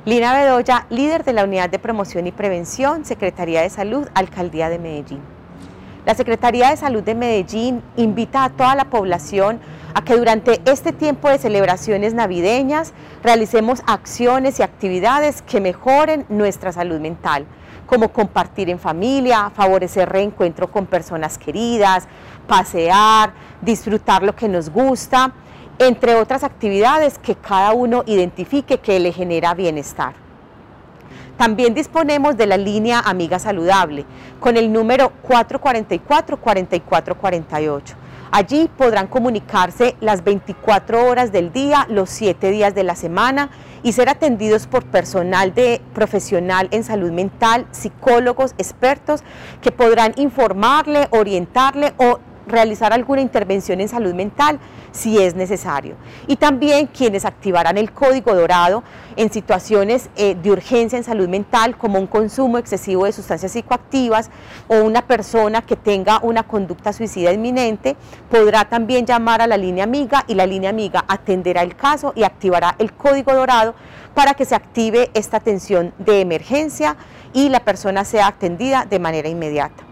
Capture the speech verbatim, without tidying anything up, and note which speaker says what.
Speaker 1: Lina Bedoya, líder de la Unidad de Promoción y Prevención, Secretaría de Salud, Alcaldía de Medellín. La Secretaría de Salud de Medellín invita a toda la población a que durante este tiempo de celebraciones navideñas realicemos acciones y actividades que mejoren nuestra salud mental, como compartir en familia, favorecer reencuentro con personas queridas, pasear, disfrutar lo que nos gusta, entre otras actividades que cada uno identifique que le genera bienestar. También disponemos de la línea Amiga Saludable, con el número cuatro cuatro cuatro, cuatro cuatro cuatro ocho. Allí podrán comunicarse las veinticuatro horas del día, los siete días de la semana y ser atendidos por personal de profesional en salud mental, psicólogos, expertos que podrán informarle, orientarle o realizar alguna intervención en salud mental si es necesario. Y también quienes activarán el código dorado en situaciones eh, de urgencia en salud mental, como un consumo excesivo de sustancias psicoactivas o una persona que tenga una conducta suicida inminente, podrá también llamar a la línea Amiga y la línea Amiga atenderá el caso y activará el código dorado para que se active esta atención de emergencia y la persona sea atendida de manera inmediata.